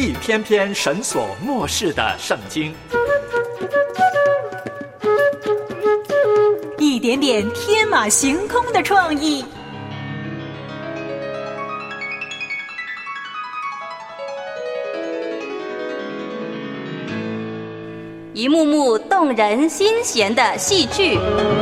一篇篇神所默示的圣经， 一点点天马行空的创意， 一幕幕动人心弦的戏剧，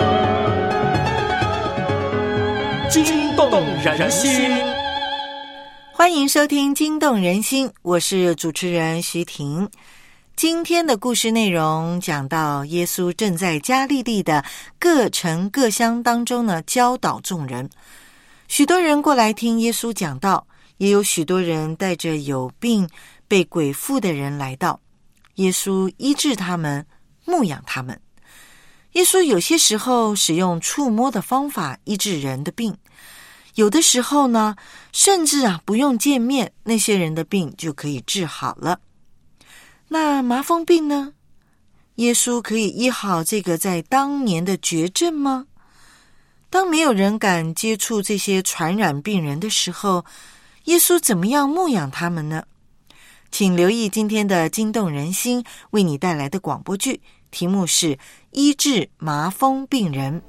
惊动人心。 欢迎收听惊动人心，我是主持人徐婷。今天的故事内容讲到耶稣正在加利利的各城各乡当中呢教导众人，许多人过来听耶稣讲道，也有许多人带着有病被鬼附的人来到，耶稣医治他们，牧养他们。耶稣有些时候使用触摸的方法医治人的病，有的时候呢，甚至不用见面，那些人的病就可以治好了。那麻风病呢？耶稣可以医好这个在当年的绝症吗？当没有人敢接触这些传染病人的时候，耶稣怎么样牧养他们呢？请留意今天的惊动人心为你带来的广播剧，题目是医治麻风病人。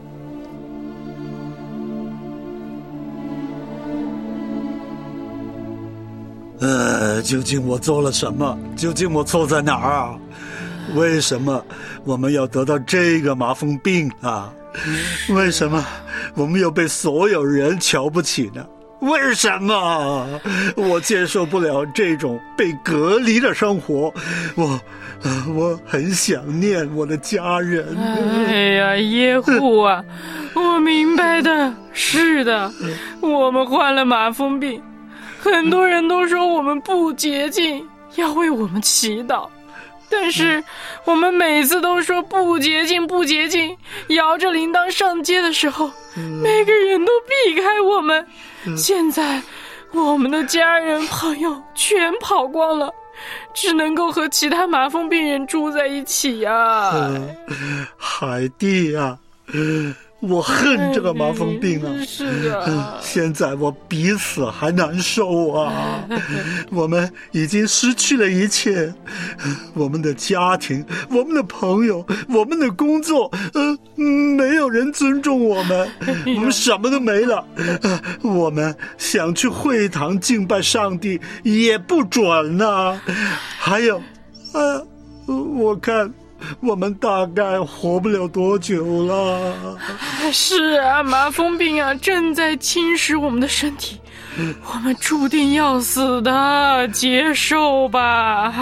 究竟我做了什么？究竟我错在哪儿啊？为什么我们要得到这个麻风病啊？为什么我们又被所有人瞧不起呢？为什么我接受不了这种被隔离的生活？我很想念我的家人。 哎呀，耶户啊，我明白的，是的，我们患了麻风病，很多人都说我们不洁净，要为我们祈祷，但是我们每次都说不洁净不洁净，摇着铃铛上街的时候，每个人都避开我们。现在我们的家人朋友全跑光了，只能够和其他麻风病人住在一起呀。 海蒂啊，我恨这个麻风病啊！ 是的， 现在我比死还难受啊！我们已经失去了一切，我们的家庭，我们的朋友，我们的工作，没有人尊重我们，我们什么都没了。我们想去会堂敬拜上帝也不准啊！还有，我看我们大概活不了多久了。 是啊，麻风病啊正在侵蚀我们的身体，我们注定要死的，接受吧。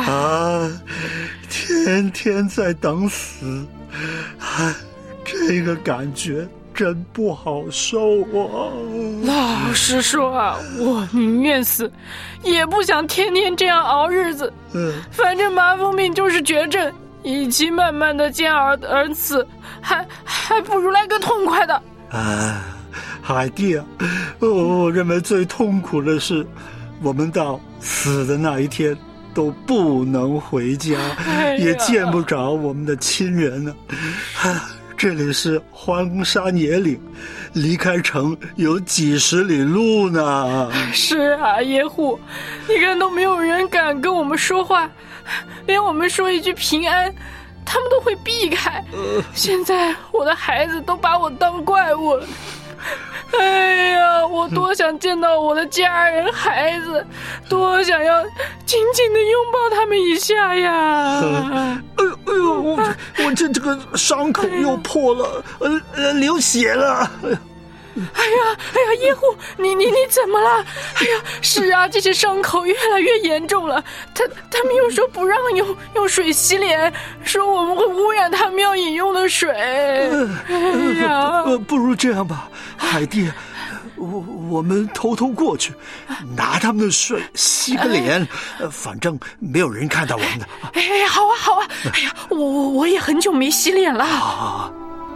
天天在等死，这个感觉真不好受啊。 老实说啊，我宁愿死，也不想天天这样熬日子。反正麻风病就是绝症，与其慢慢的煎熬而死，还不如来个痛快的。 海蒂啊，我认为最痛苦的是，我们到死的那一天都不能回家，也见不着我们的亲人了。这里是荒山野岭，离开城有几十里路呢。 是啊，耶户，你看都没有人敢跟我们说话，连我们说一句平安，他们都会避开。现在我的孩子都把我当怪物了。哎呀，我多想见到我的家人孩子，多想要紧紧地拥抱他们一下呀。 我这个伤口又破了，流血了。 哎呀，耶户，你怎么了？哎呀，是啊，这些伤口越来越严重了。他们又说不让用水洗脸，说我们会污染他们要饮用的水。哎呀， 不如这样吧，海蒂，我们偷偷过去，拿他们的水洗个脸，反正没有人看到我们的。 哎，好啊。哎呀，我也很久没洗脸了。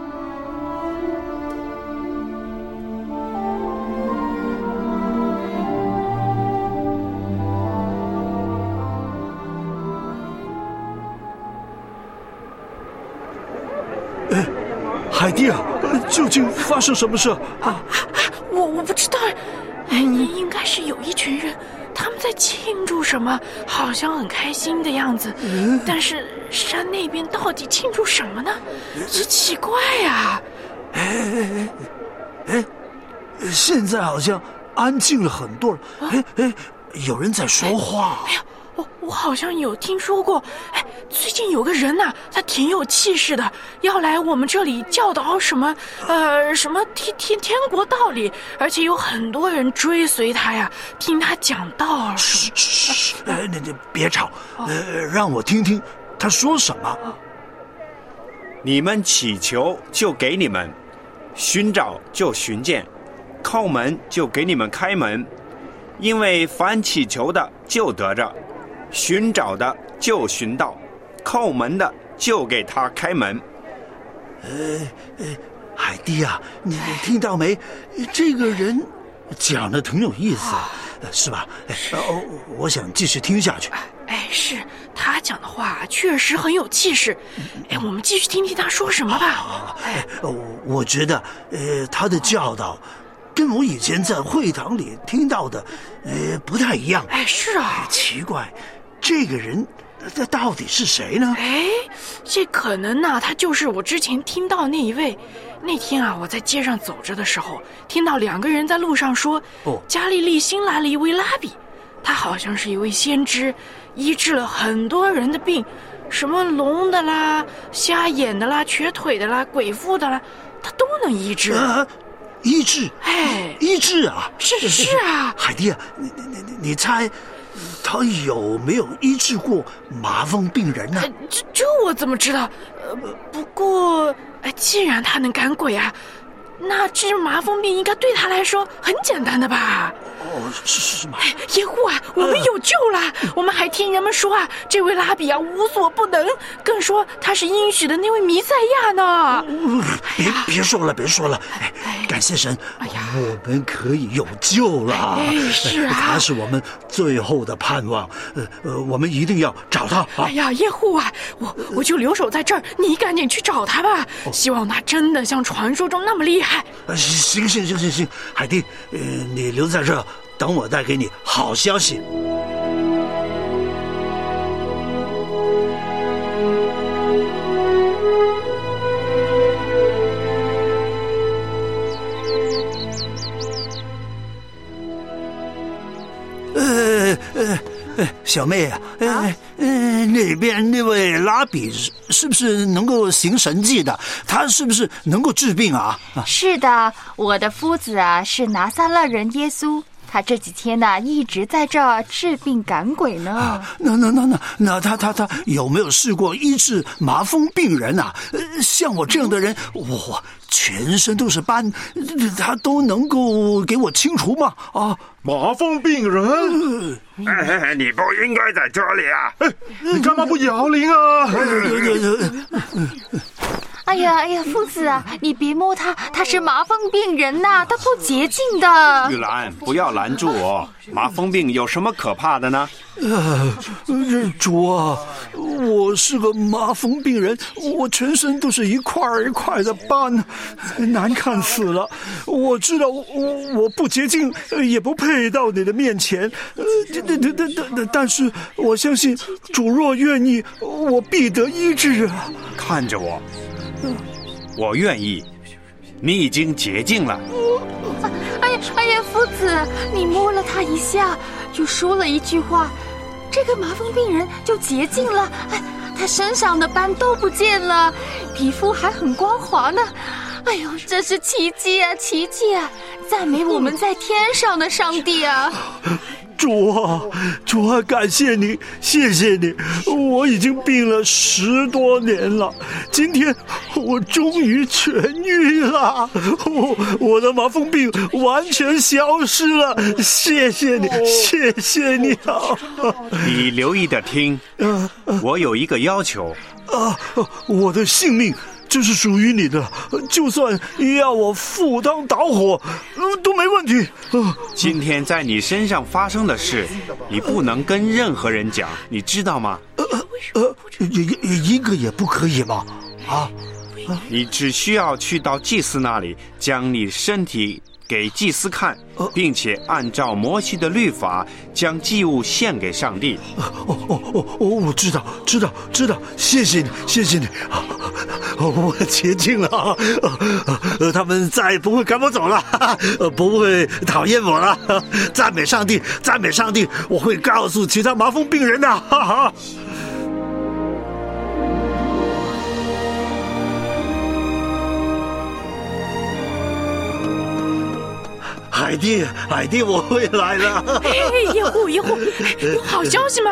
海蒂啊，究竟发生什么事？ 我不知道，应该是有一群人，他们在庆祝什么，好像很开心的样子。但是山那边到底庆祝什么呢？这奇怪呀！ 现在好像安静了很多了。有人在说话。 哎呀，我好像有听说过。最近有个人呐，他挺有气势的，要来我们这里教导什么天国道理，而且有很多人追随他呀，听他讲道。 你别吵，让我听听他说什么。 你们祈求就给你们，寻找就寻见，叩门就给你们开门。因为凡祈求的就得着，寻找的就寻到，叩门的就给他开门。 海蒂啊，你听到没？这个人讲的挺有意思，是吧？我想继续听下去。 是他讲的话确实很有气势。我们继续听听他说什么吧。 我觉得他的教导跟我以前在会堂里听到的不太一样。 是啊。 奇怪，这个人他到底是谁呢？ 这可能呢，他就是我之前听到那一位。那天啊，我在街上走着的时候，听到2个人在路上说，加利利新来了一位拉比，他好像是一位先知，医治了很多人的病，什么聋的啦、瞎眼的啦、瘸腿的啦、鬼妇的啦，他都能医治。 医治？医治啊！ 是啊。 海蒂啊，你猜他有没有医治过麻风病人呢？ 这我怎么知道？不过既然他能赶鬼啊，那治麻风病应该对他来说很简单的吧？ 是吗？ 耶户啊，我们有救了！我们还听人们说啊，这位拉比啊无所不能，更说他是应许的那位弥赛亚呢。 别说了，感谢神，我们可以有救了。 是啊， 他是我们最后的盼望，我们一定要找他。 耶户啊，我就留守在这儿，你赶紧去找他吧。希望他真的像传说中那么厉害。 行，海蒂，你留在这儿，等我带给你好消息。小妹啊，那边那位拉比是不是能够行神迹的？他是不是能够治病啊？ 是的，我的夫子啊是拿撒勒人耶稣，他这几天呢一直在这儿治病赶鬼呢。 那他有没有试过医治麻风病人啊？像我这样的人，我全身都是斑，他都能够给我清除吗？ 麻风病人， 你不应该在这里啊！ 你干嘛不摇铃啊？ 哎呀，夫子啊，你别摸他，他是麻风病人呐，他不洁净的。 玉兰，不要拦住我！麻风病有什么可怕的呢？ 主啊，我是个麻风病人，我全身都是一块一块的斑，难看死了。我知道我不洁净，也不配到你的面前。但是我相信主若愿意，我必得医治啊！ 看着我。我愿意，你已经洁净了。 哎呀，夫子，你摸了他一下，就说了一句话，这个麻风病人就洁净了。他身上的斑都不见了，皮肤还很光滑呢。哎呦，这是奇迹啊，奇迹啊！赞美我们在天上的上帝啊！ 主啊，感谢你，谢谢你，我已经病了10多年了，今天我终于痊愈了，我的麻风病完全消失了，谢谢你，谢谢你啊！ 你留意的听，我有一个要求。 我的性命这是属于你的，就算要我赴汤蹈火，都没问题。 今天在你身上发生的事，你不能跟任何人讲，你知道吗？ 一个也不可以吗？ 你只需要去到祭司那里，将你身体给祭司看，并且按照摩西的律法将祭物献给上帝。 我知道，谢谢你，我洁净了，他们再也不会赶我走了，不会讨厌我了。赞美上帝，我会告诉其他麻风病人的，哈哈。海蒂，我回来了。 耶户，有好消息吗？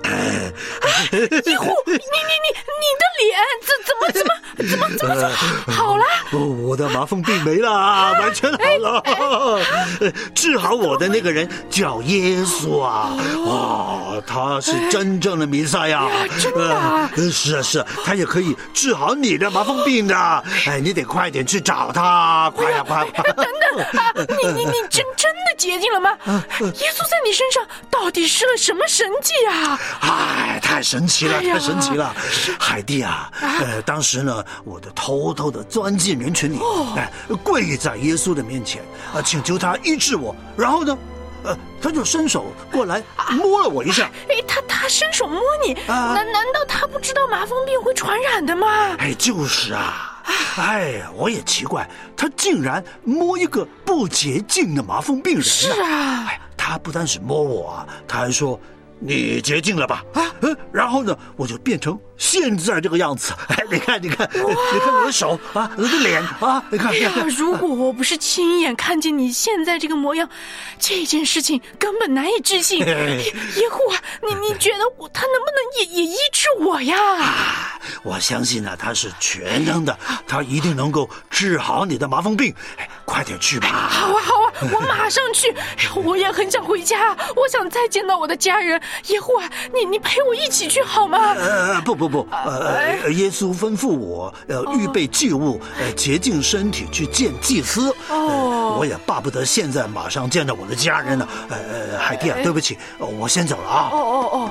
耶户，你的脸怎么好了？ 我的麻风病没了，完全好了。治好我的那个人叫耶稣啊！哇，他是真正的弥赛亚。 真的啊？ 是，他也可以治好你的麻风病的。哎，你得快点去找他，快！ 等等，你真的洁净了吗？耶稣在你身上到底施了什么神迹啊？ 哎，太神奇了！海蒂啊，当时呢，我的偷偷的钻进人群里，跪在耶稣的面前，请求他医治我。然后呢，他就伸手过来摸了我一下。 他伸手摸你，难道他不知道麻风病会传染的吗？ 哎，就是啊。我也奇怪，他竟然摸一个不洁净的麻风病人。 是啊， 他不单是摸我啊，他还说你洁净了吧？然后呢，我就变成现在这个样子。你看我的手啊，我的脸啊，你看。 如果我不是亲眼看见你现在这个模样，这件事情根本难以置信。耶户啊，你觉得他能不能也医治我呀？ 我相信呢，他是全能的，他一定能够治好你的麻风病。快点去吧！ 好啊，我马上去。我也很想回家，我想再见到我的家人。耶户啊，你陪我一起去好吗？ 不，耶稣吩咐我预备祭物，洁净身体去见祭司。我也巴不得现在马上见到我的家人了。海蒂啊，对不起，我先走了啊。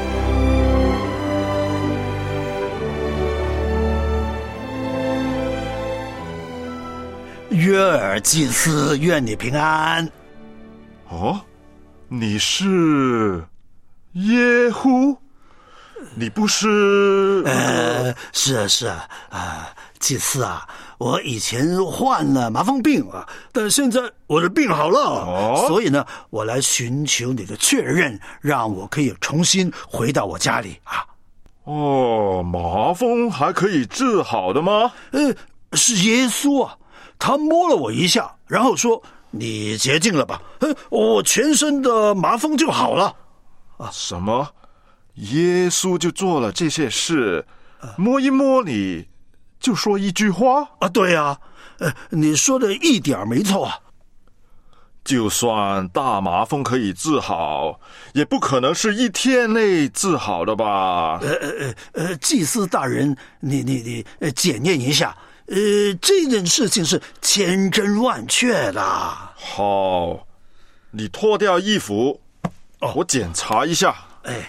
约尔祭司，愿你平安。 哦，你是耶户？你不是？ 是啊，祭司啊，我以前患了麻风病啊，但现在我的病好了，所以呢，我来寻求你的确认，让我可以重新回到我家里啊。 麻风还可以治好的吗？ 是耶稣啊。他摸了我一下，然后说：“你洁净了吧？我全身的麻风就好了。” 什么？耶稣就做了这些事，摸一摸你，就说一句话啊？对啊，你说的一点没错啊。 就算大麻风可以治好，也不可能是一天内治好的吧？ 祭司大人，你检验一下。这件事情是千真万确的。 好，你脱掉衣服，我检查一下。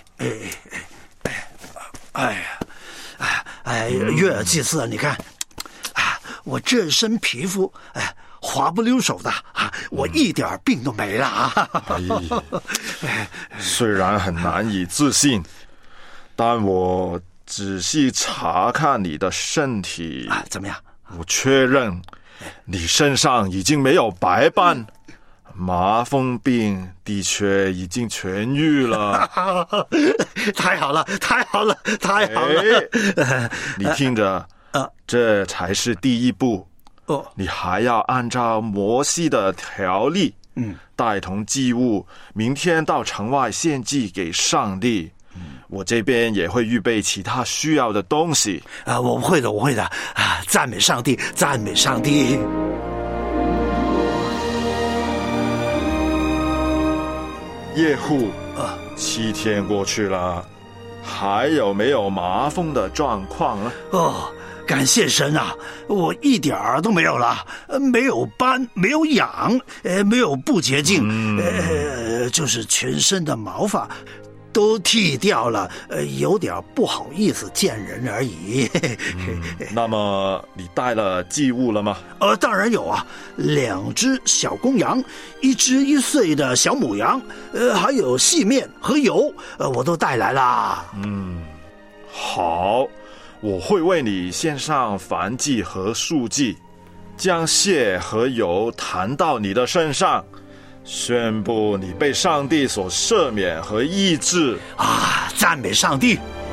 约尔祭司，你看，我这身皮肤，滑不溜手的啊，我一点病都没了啊。 虽然很难以置信，但我仔细查看你的身体怎么样？ 我确认你身上已经没有白斑，麻风病的确已经痊愈了。 太好了！ 你听着，这才是第一步。你还要按照摩西的条例，带同祭物，明天到城外献祭给上帝。我这边也会预备其他需要的东西。 我会的啊！赞美上帝！ 耶户，7天过去了，还有没有麻风的状况呢？ 感谢神啊，我一点儿都没有了，没有斑，没有痒，没有不洁净，就是全身的毛发都剃掉了，有点不好意思见人而已。 那么你带了祭物了吗？ 当然有啊，2只小公羊，1只1岁的小母羊，还有细面和油，我都带来了。 好，我会为你献上燔祭和素祭，将血和油弹到你的身上，宣布你被上帝所赦免和医治。 赞美上帝！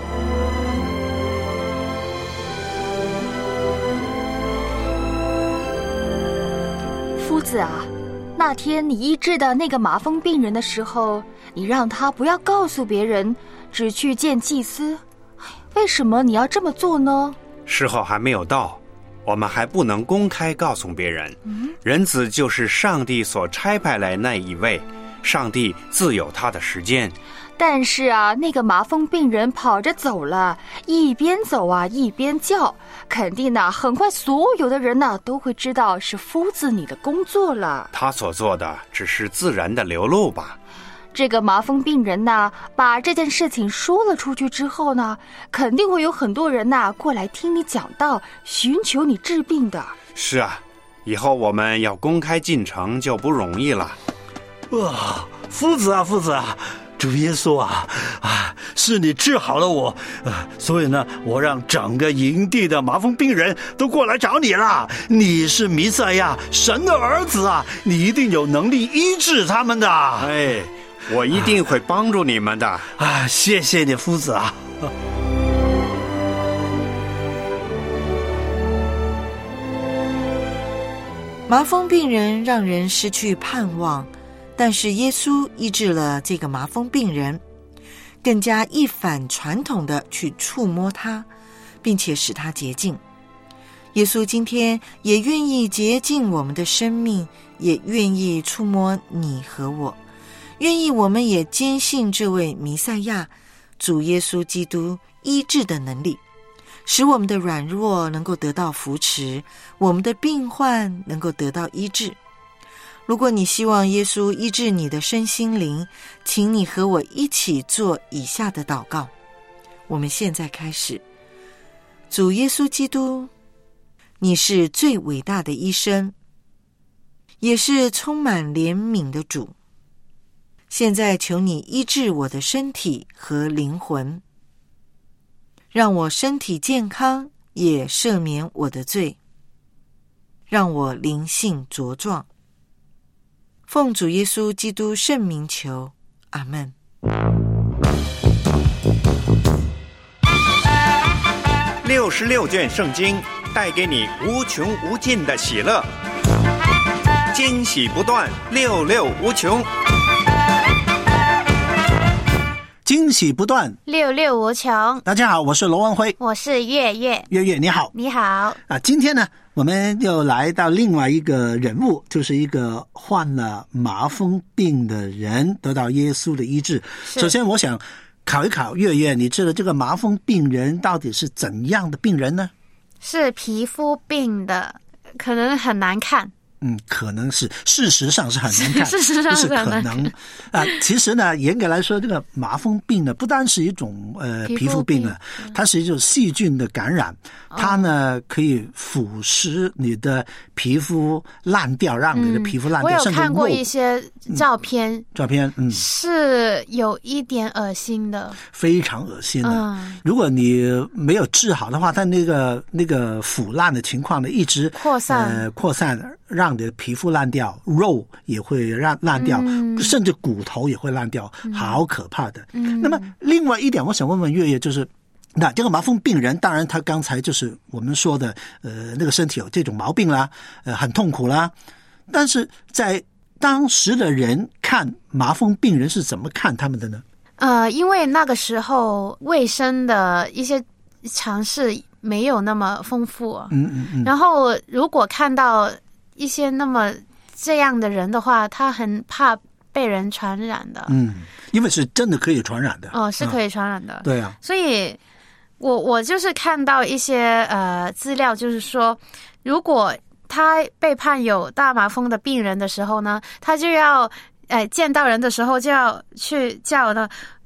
夫子啊，那天你医治的那个麻风病人的时候，你让他不要告诉别人，只去见祭司。为什么你要这么做呢？ 时候还没有到，我们还不能公开告诉别人。人子就是上帝所差派来那一位，上帝自有他的时间。 但是啊，那个麻风病人跑着走了，一边走啊一边叫，肯定呢，很快所有的人呢都会知道是夫子你的工作了。 他所做的只是自然的流露吧。 这个麻风病人呢，把这件事情说了出去之后呢，肯定会有很多人呢过来听你讲道，寻求你治病的。 是啊，以后我们要公开进城就不容易了。 夫子啊，主耶稣啊，是你治好了我，所以呢，我让整个营地的麻风病人都过来找你了。你是弥赛亚，神的儿子啊，你一定有能力医治他们的。 我一定会帮助你们的。 谢谢你，夫子啊。 麻风病人让人失去盼望，但是耶稣医治了这个麻风病人，更加一反传统的去触摸他，并且使他洁净。耶稣今天也愿意洁净我们的生命，也愿意触摸你和我，愿意我们也坚信这位弥赛亚主耶稣基督医治的能力，使我们的软弱能够得到扶持，我们的病患能够得到医治。如果你希望耶稣医治你的身心灵，请你和我一起做以下的祷告。我们现在开始。主耶稣基督，你是最伟大的医生，也是充满怜悯的主。现在求你医治我的身体和灵魂，让我身体健康，也赦免我的罪，让我灵性茁壮。奉主耶稣基督圣名求，阿们。 66卷圣经带给你无穷无尽的喜乐，惊喜不断，66无穷。 惊喜不断 ，66无穷。 大家好，我是罗文辉， 我是月月。 月月你好。 你好。 今天呢，我们又来到另外一个人物，就是一个患了麻风病的人得到耶稣的医治。首先我想考一考月月，你知道这个麻风病人到底是怎样的病人呢？ 是皮肤病的，可能很难看。 可能是，事实上是很难看， 事实上是很难看。 不是可能其实呢，严格来说，这个麻风病呢，不单是一种皮肤病啊，它是一种细菌的感染，它呢可以腐蚀你的皮肤烂掉，让你的皮肤烂掉。 我有看过一些照片，是有一点恶心的， 非常恶心的。如果你没有治好的话，它那个腐烂的情况呢，一直扩散，让你的皮肤烂掉，肉也会烂掉，甚至骨头也会烂掉，好可怕的。那么另外一点我想问问月月，就是那这个麻风病人，当然他刚才就是我们说的那个身体有这种毛病啦，很痛苦啦，但是在当时的人看麻风病人是怎么看他们的呢？ 因为那个时候卫生的一些常识没有那么丰富，然后如果看到一些那么这样的人的话，他很怕被人传染的。 因为是真的可以传染的。 是可以传染的。 对啊。 所以我就是看到一些资料，就是说，如果他被判有大麻风的病人的时候呢，他就要见到人的时候就要去叫呢，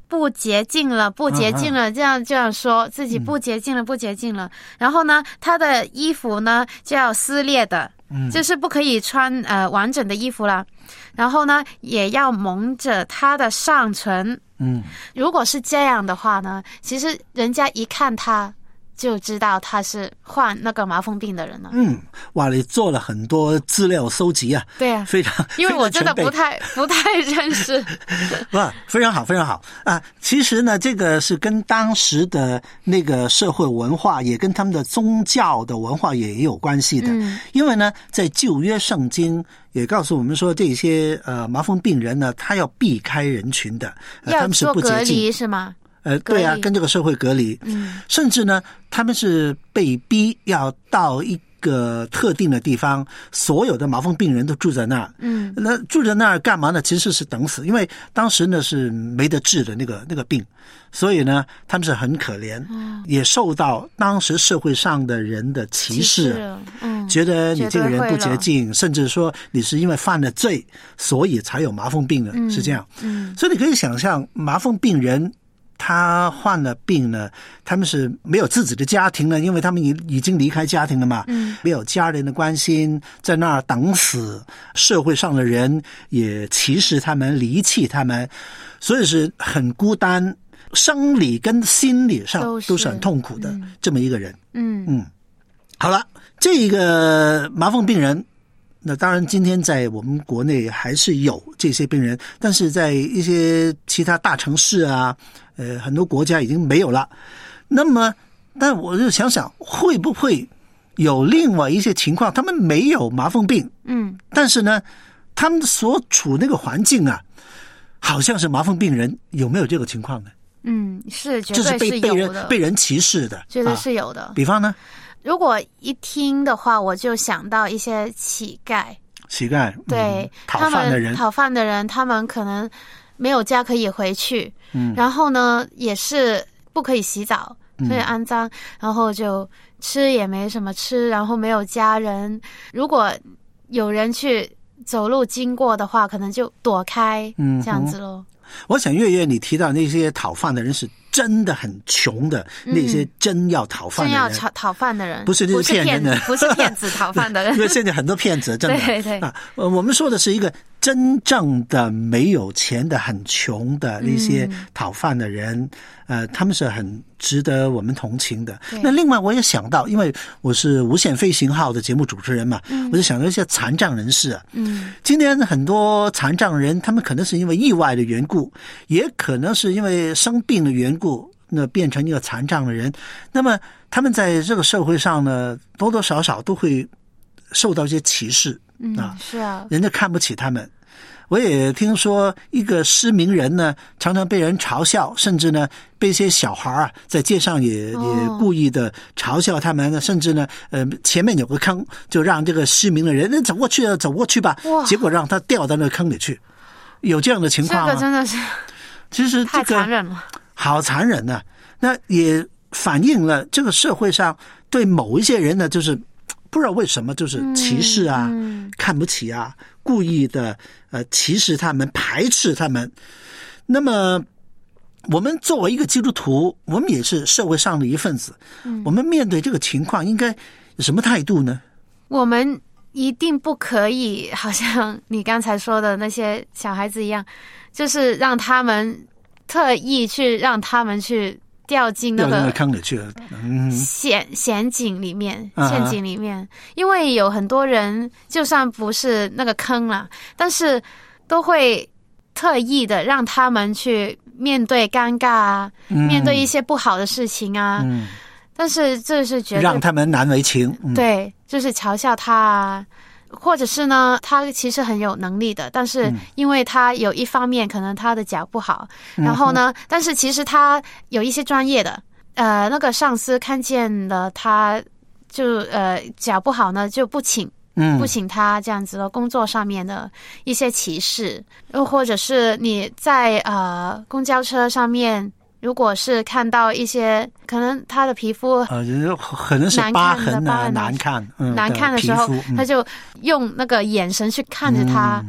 不洁净了，这样说自己不洁净了，然后呢，他的衣服呢就要撕裂的，就是不可以穿完整的衣服了，然后呢也要蒙着他的上唇。如果是这样的话呢，其实人家一看他就知道他是患那个麻风病的人了。 哇，你做了很多资料搜集啊。 对啊， 非常， 因为我真的不太认识。 哇，非常好，非常好啊！其实呢，这个是跟当时的那个社会文化，也跟他们的宗教的文化也有关系的。因为呢，在旧约圣经也告诉我们说，这些麻风病人呢，他要避开人群的，他们是不洁净， 要做隔离是吗？ 对啊，跟这个社会隔离。甚至呢，他们是被逼要到一个特定的地方，所有的麻风病人都住在那儿。那住在那儿干嘛呢？其实是等死，因为当时呢是没得治的那个病，所以呢他们是很可怜，也受到当时社会上的人的歧视。觉得你这个人不洁净，甚至说你是因为犯了罪，所以才有麻风病的，是这样。所以你可以想象，麻风病人他患了病呢，他们是没有自己的家庭了，因为他们已经离开家庭了嘛，没有家人的关心，在那儿等死，社会上的人也歧视他们，离弃他们，所以是很孤单，生理跟心理上都是很痛苦的，这么一个人。好了，这个麻风病人，那当然今天在我们国内还是有这些病人，但是在一些其他大城市啊，很多国家已经没有了。那么但我就想想，会不会有另外一些情况，他们没有麻风病，但是呢他们所处那个环境啊，好像是麻风病人，有没有这个情况呢？ 是绝对是有的， 被人歧视的， 绝对是有的。 比方呢， 如果一听的话，我就想到一些乞丐，对， 讨饭的人，他们可能没有家可以回去，然后呢也是不可以洗澡，所以肮脏，然后就吃也没什么吃，然后没有家人，如果有人去走路经过的话，可能就躲开，这样子咯。 我想月月你提到那些讨饭的人是真的很穷的，那些真要讨饭的人， 真要讨饭的人， 不是就是骗人的， 不是骗子讨饭的人。 因为现在很多骗子，真的对我们说的是一个真正的没有钱的、很穷的那些讨饭的人，他们是很值得我们同情的。那另外我也想到，因为我是无限飞行号的节目主持人嘛，我就想到一些残障人士啊。今天很多残障人，他们可能是因为意外的缘故，也可能是因为生病的缘故，那变成一个残障的人。那么他们在这个社会上呢，多多少少都会受到一些歧视。 是啊， 人家看不起他们。我也听说一个失明人呢，常常被人嘲笑，甚至呢被一些小孩啊在街上也故意的嘲笑他们，甚至呢前面有个坑，就让这个失明的人走过去吧，结果让他掉到那个坑里去。有这样的情况吗？ 这个真的是， 其实这个太残忍了， 好残忍啊。那也反映了这个社会上对某一些人呢，就是不知道为什么就是歧视啊，看不起啊，故意的歧视他们，排斥他们。那么我们作为一个基督徒，我们也是社会上的一份子，我们面对这个情况应该有什么态度呢？ 我们一定不可以好像你刚才说的那些小孩子一样，就是让他们特意去让他们去掉进那个坑里去了， 陷阱里面，因为有很多人就算不是那个坑了，但是都会特意的让他们去面对尴尬啊，面对一些不好的事情啊，但是这是绝对让他们难为情， 对，就是嘲笑他啊。或者是呢，他其实很有能力的，但是因为他有一方面可能他的脚不好，然后呢，但是其实他有一些专业的，那个上司看见了他就脚不好呢，就不请他这样子的工作上面的一些歧视，又或者是你在公交车上面。如果是看到一些可能他的皮肤可能是疤痕啊，难看的时候， 他就用那个眼神去看着他，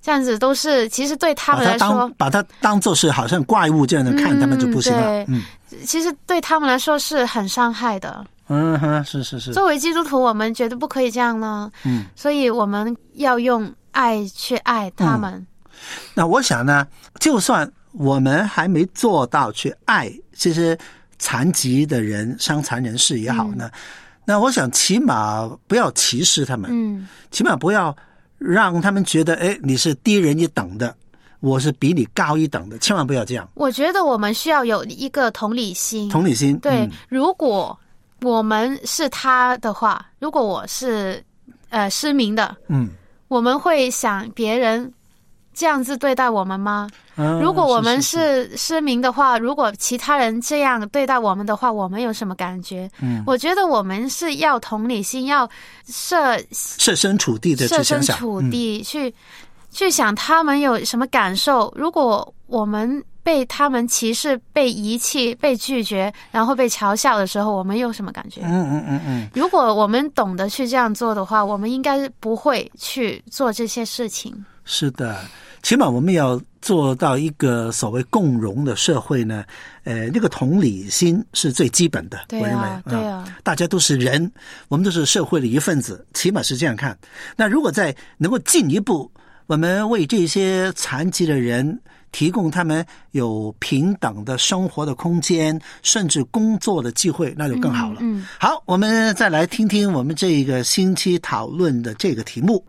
这样子都是其实对他们来说， 把它当作是好像怪物这样的看他们就不行了。 其实对他们来说是很伤害的。 是。 作为基督徒，我们觉得不可以这样呢。所以我们要用爱去爱他们。 那我想呢，就算我们还没做到去爱这些残疾的人、伤残人士也好呢，那我想起码不要歧视他们，起码不要让他们觉得你是低人一等的，我是比你高一等的，千万不要这样。 我觉得我们需要有一个同理心。对，如果我们是他的话，如果我是失明的，我们会想别人这样子对待我们吗？如果我们是失明的话，如果其他人这样对待我们的话，我们有什么感觉？我觉得我们是要同理心，要设身处地的设身处地去想他们有什么感受。如果我们被他们歧视、被遗弃、被拒绝，然后被嘲笑的时候，我们有什么感觉？如果我们懂得去这样做的话，我们应该不会去做这些事情。 是的，起码我们要做到一个所谓共融的社会呢，那个同理心是最基本的。我认为， 对啊， 大家都是人，我们都是社会的一份子，起码是这样看。那如果再能够进一步，我们为这些残疾的人提供他们有平等的生活的空间，甚至工作的机会，那就更好了。好，我们再来听听我们这个星期讨论的这个题目。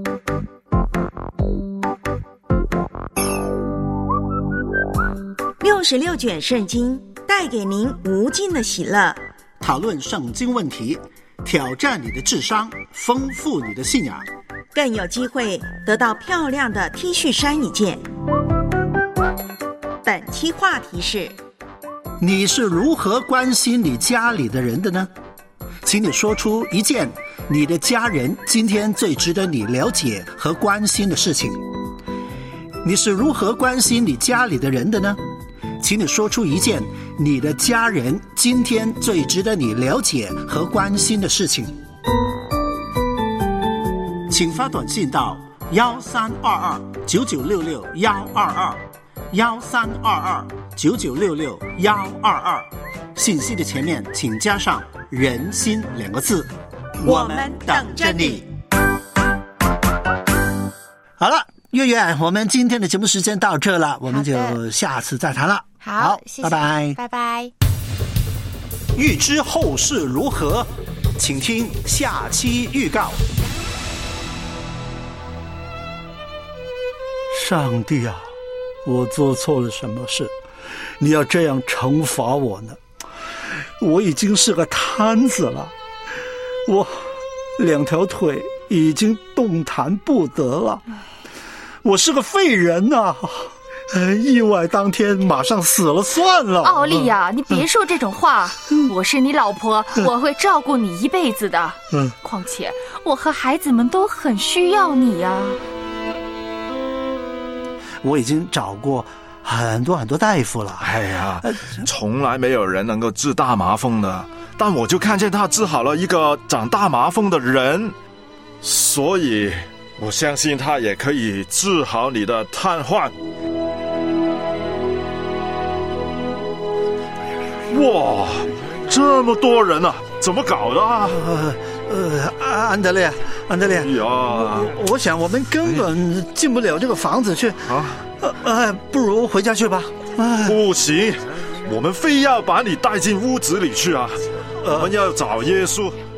66卷圣经带给您无尽的喜乐， 讨论圣经问题，挑战你的智商，丰富你的信仰， 更有机会得到漂亮的 T 恤衫一件。本期话题是： 你是如何关心你家里的人的呢？请你说出一件你的家人今天最值得你了解和关心的事情。你是如何关心你家里的人的呢？请你说出一件你的家人今天最值得你了解和关心的事情。请发短信到1322-9966-122，1322-9966-122，信息的前面请加上人心2个字， 我们等着你。 好了，月月，我们今天的节目时间到这了，我们就下次再谈了。 好，谢谢， 拜拜， 拜拜。 欲知后事如何，请听下期预告。 上帝啊，我做错了什么事？你要这样惩罚我呢？我已经是个瘫子了，我2条腿已经动弹不得了，我是个废人呐！意外当天马上死了算了。 奥利亚，你别说这种话，我是你老婆，我会照顾你一辈子的。况且我和孩子们都很需要你呀。 我已经找过很多大夫了。 哎呀，从来没有人能够治大麻风的，但我就看见他治好了一个长大麻风的人，所以我相信他也可以治好你的瘫痪。哇，这么多人啊，怎么搞的啊？ 安德烈， 呀， 我想我们根本进不了这个房子去啊！不如回家去吧。 不行，我们非要把你带进屋子里去啊！我们要找耶稣，